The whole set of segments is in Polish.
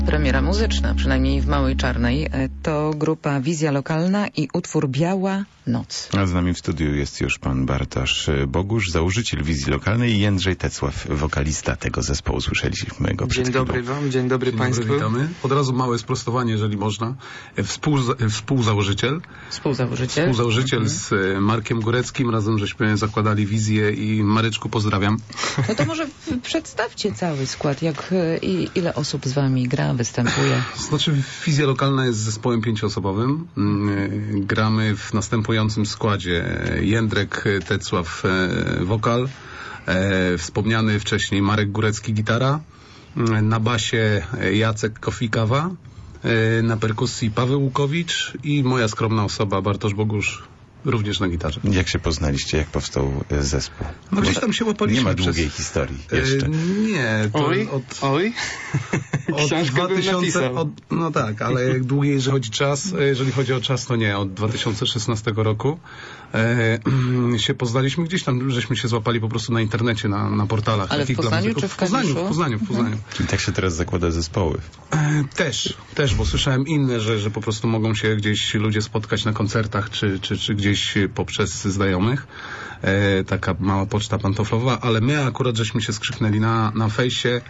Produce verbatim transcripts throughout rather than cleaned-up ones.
Premiera muzyczna, przynajmniej w Małej Czarnej, to grupa Wizja Lokalna i utwór Biała Noc. A z nami w studiu jest już pan Bartosz Bogusz, założyciel Wizji Lokalnej, i Jędrzej Tecław, wokalista tego zespołu. Słyszeliśmy go przed Dzień chwilą. dobry wam, dzień dobry Dzień państwu. Dobry, witamy. Od razu małe sprostowanie, jeżeli można. Współza współzałożyciel. Współzałożyciel. Współzałożyciel mhm. z Markiem Góreckim. Razem żeśmy zakładali Wizję i Mareczku pozdrawiam. No to może przedstawcie cały skład, jak i ile osób z wami gra, występuje. Znaczy Wizja Lokalna jest zespołem pięcioosobowym. Gramy w następującym składzie. Jędrek Tecław wokal, wspomniany wcześniej Marek Górecki gitara, na basie Jacek Kofikawa, na perkusji Paweł Łukowicz i moja skromna osoba Bartosz Bogusz, również na gitarze. Jak się poznaliście, jak powstał zespół? No gdzieś tam się łapaliśmy. Nie ma przez... długiej historii jeszcze. E, nie. To Oj, od, oj. od Książkę bym napisał. Od, no tak, ale długiej, jeżeli chodzi czas, jeżeli chodzi o czas, to nie. Od dwa tysiące szesnastego roku e, się poznaliśmy gdzieś tam, żeśmy się złapali po prostu na internecie, na, na portalach. Ale w Poznaniu czy w W Poznaniu, w Poznaniu, w Poznaniu. Czyli tak się teraz zakłada zespoły. E, też, też, bo słyszałem inne, że, że po prostu mogą się gdzieś ludzie spotkać na koncertach, czy, czy, czy gdzieś poprzez znajomych. E, taka mała poczta pantoflowa, ale my akurat żeśmy się skrzyknęli na, na fejsie,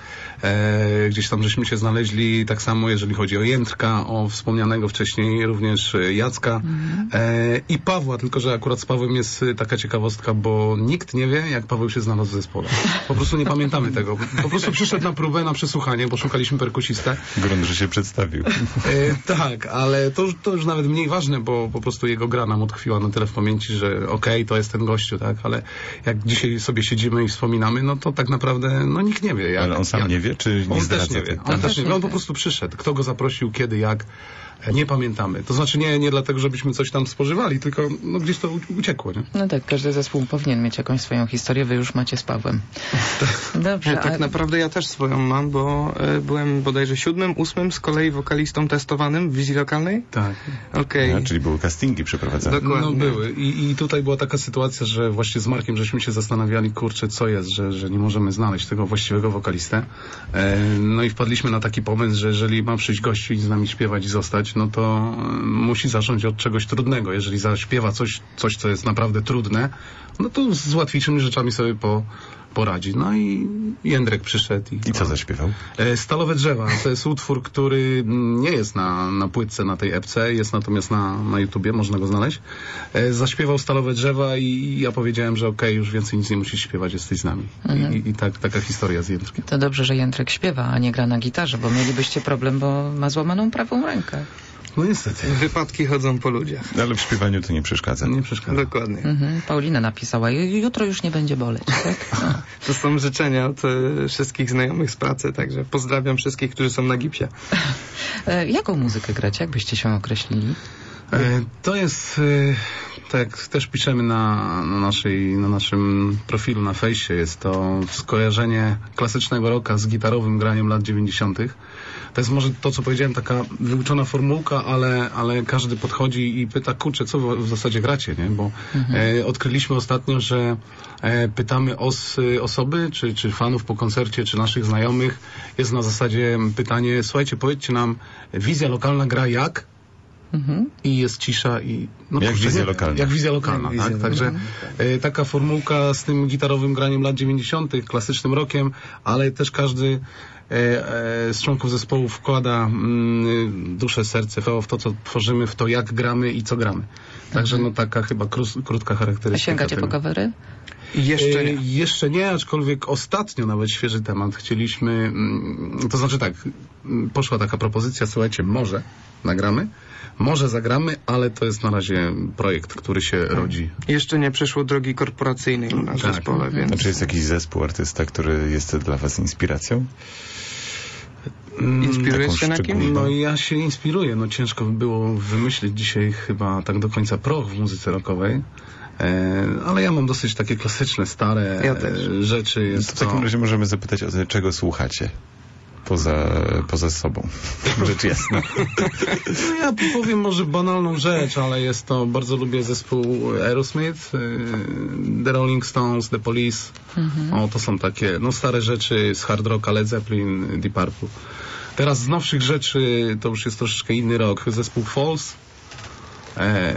e, gdzieś tam żeśmy się znaleźli, tak samo jeżeli chodzi o Jędrka, o wspomnianego wcześniej również Jacka mm. e, i Pawła, tylko że akurat z Pawłem jest taka ciekawostka, bo nikt nie wie, jak Paweł się znalazł w zespole. Po prostu nie pamiętamy tego. Po prostu przyszedł na próbę, na przesłuchanie, bo szukaliśmy perkusistę. Grunt, że się przedstawił. E, tak, ale to, to już nawet mniej ważne, bo po prostu jego gra nam utkwiła na tyle w pamięci, że okej, okay, to jest ten gościu, tak, ale jak dzisiaj sobie siedzimy i wspominamy, no to tak naprawdę, no nikt nie wie. Jak, ale on sam jak... nie wie, czy nie on zdradza? Też nie wie. On, on też nie wie. On po prostu przyszedł. Kto go zaprosił, kiedy, jak. Nie pamiętamy. To znaczy nie, nie dlatego, żebyśmy coś tam spożywali, tylko no, gdzieś to uciekło, nie? No tak, każdy zespół powinien mieć jakąś swoją historię, wy już macie z Pawłem. Dobrze. Tak a... naprawdę ja też swoją mam, bo y, byłem bodajże siódmym, ósmym z kolei wokalistą testowanym w Wizji Lokalnej. Tak. Okej. Okay. Czyli były castingi przeprowadzane. Dokładnie. No były. I, I tutaj była taka sytuacja, że właśnie z Markiem żeśmy się zastanawiali, kurczę, co jest, że, że nie możemy znaleźć tego właściwego wokalistę. E, no i wpadliśmy na taki pomysł, że jeżeli ma przyjść gościu i z nami śpiewać i zostać, no to musi zacząć od czegoś trudnego. Jeżeli zaśpiewa coś, coś co jest naprawdę trudne, no to z łatwiejszymi rzeczami sobie po, poradzi. No i Jędrek przyszedł. I, I co zaśpiewał? Stalowe drzewa. To jest utwór, który nie jest na, na płytce, na tej epce, jest natomiast na, na YouTubie, można go znaleźć. Zaśpiewał Stalowe drzewa i ja powiedziałem, że okej, okay, już więcej nic nie musisz śpiewać, jesteś z nami. Mhm. I, i tak, taka historia z Jędrkiem. To dobrze, że Jędrek śpiewa, a nie gra na gitarze, bo mielibyście problem, bo ma złamaną prawą rękę. No niestety. Wypadki chodzą po ludziach. Ale w śpiewaniu to nie przeszkadza. Nie przeszkadza. Dokładnie. Mhm. Paulina napisała, jutro już nie będzie boleć. Tak? No. To są życzenia od e, wszystkich znajomych z pracy, także pozdrawiam wszystkich, którzy są na gipsie. E, jaką muzykę gracie? Jak byście się określili? E, to jest, e, tak jak też piszemy na, na, naszej, na naszym profilu na fejsie, jest to skojarzenie klasycznego rocka z gitarowym graniem lat dziewięćdziesiątych. To jest może to, co powiedziałem, taka wyuczona formułka, ale, ale każdy podchodzi i pyta, kurczę, co w, w zasadzie gracie, nie? Bo mhm. e, odkryliśmy ostatnio, że e, pytamy os, osoby, czy, czy fanów po koncercie, czy naszych znajomych. Jest na zasadzie pytanie, słuchajcie, powiedzcie nam, Wizja Lokalna gra jak? Mhm. I jest cisza i... No, jak kurczę, wizja nie, lokalna. Jak wizja lokalna, jak tak? wizja Także lokalna. e, taka formułka z tym gitarowym graniem lat dziewięćdziesiątych, klasycznym rockiem, ale też każdy e, e, z członków zespołu wkłada mm, duszę, serce w to, co tworzymy, w to, jak gramy i co gramy. Także mhm. no taka chyba krus, krótka charakterystyka. A sięgacie tego. po covery? Jeszcze nie. E, jeszcze nie, aczkolwiek ostatnio nawet świeży temat. Chcieliśmy, mm, to znaczy tak, poszła taka propozycja, słuchajcie, może nagramy, może zagramy, ale to jest na razie projekt, który się rodzi. Jeszcze nie przeszło drogi korporacyjnej u nas w tak. zespole, więc... Znaczy jest jakiś zespół, artysta, który jest dla was inspiracją? Inspirujesz się na kim? No ja się inspiruję. No ciężko by było wymyślić dzisiaj chyba tak do końca proch w muzyce rockowej. E, ale ja mam dosyć takie klasyczne, stare ja e, rzeczy. Jest no to w takim to... razie możemy zapytać o to, czego słuchacie poza, poza sobą. Rzecz jasna. No ja powiem może banalną rzecz, ale jest to, bardzo lubię zespół Aerosmith, The Rolling Stones, The Police. Mhm. O, to są takie no stare rzeczy z hard rocka, Led Zeppelin, Deep Purple. Teraz z nowszych rzeczy to już jest troszeczkę inny rok. Zespół Falls, e,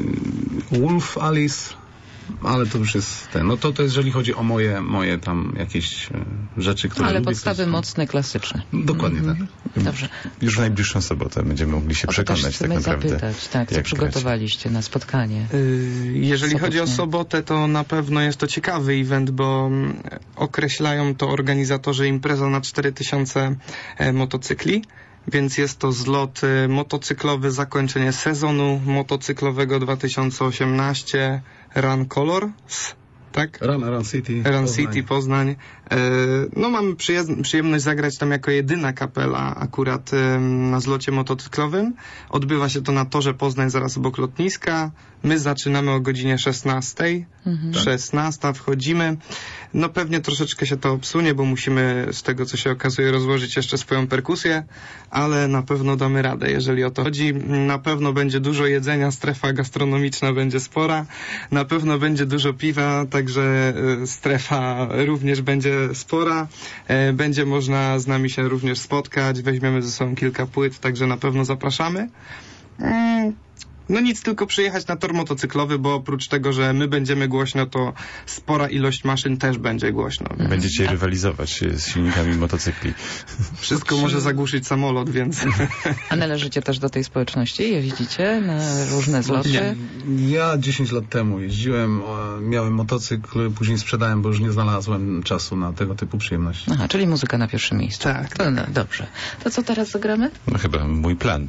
Wolf Alice, ale to już jest ten. No to, to jeżeli chodzi o moje, moje tam jakieś e, rzeczy, które Ale lubię, podstawy to jest, mocne, klasyczne. Dokładnie Mhm. tak. Dobrze. Już w najbliższą sobotę będziemy mogli się O to też przekonać tak chcemy naprawdę. zapytać, tak, co jak przygotowaliście na spotkanie? Y, Jeżeli chodzi o Sobocznie. sobotę, to na pewno jest to ciekawy event, bo mm, określają to organizatorzy impreza na cztery tysiące e, motocykli. Więc jest to zlot y, motocyklowy, zakończenie sezonu motocyklowego dwa tysiące osiemnaście Run Colors, tak? Run, Run City. Run Poznań. City Poznań. E, No mamy przyjaz- przyjemność zagrać tam jako jedyna kapela akurat em, na zlocie motocyklowym. Odbywa się to na torze Poznań zaraz obok lotniska. My zaczynamy o godzinie szesnastej. Mhm. szesnasta wchodzimy. No pewnie troszeczkę się to obsunie, bo musimy z tego co się okazuje rozłożyć jeszcze swoją perkusję, ale na pewno damy radę, jeżeli o to chodzi. Na pewno będzie dużo jedzenia, strefa gastronomiczna będzie spora. Na pewno będzie dużo piwa, także e, strefa również będzie spora. E, Będzie można z nami się również spotkać. Weźmiemy ze sobą kilka płyt, także na pewno zapraszamy. Mm. No nic, tylko przyjechać na tor motocyklowy, bo oprócz tego, że my będziemy głośno, to spora ilość maszyn też będzie głośno. Będziecie rywalizować z silnikami motocykli. Wszystko może zagłuszyć samolot, więc... A należycie też do tej społeczności? Jeździcie na różne zloty? Nie. Ja dziesięć lat temu jeździłem, e, miałem motocykl, później sprzedałem, bo już nie znalazłem czasu na tego typu przyjemności. Aha, czyli muzyka na pierwszym miejscu. Tak. To, no, dobrze. To co teraz zagramy? No chyba mój plan.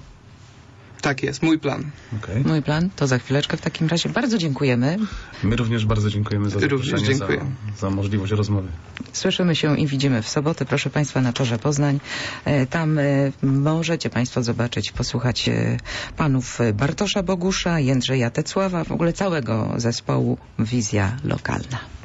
Tak jest, mój plan. Okay. Mój plan? To za chwileczkę w takim razie. Bardzo dziękujemy. My również bardzo dziękujemy za Również zaproszenie, za, dziękuję. za możliwość rozmowy. Słyszymy się i widzimy w sobotę, proszę Państwa, na torze Poznań. E, Tam e, możecie Państwo zobaczyć, posłuchać e, panów Bartosza Bogusza, Jędrzeja Tecława, w ogóle całego zespołu Wizja Lokalna.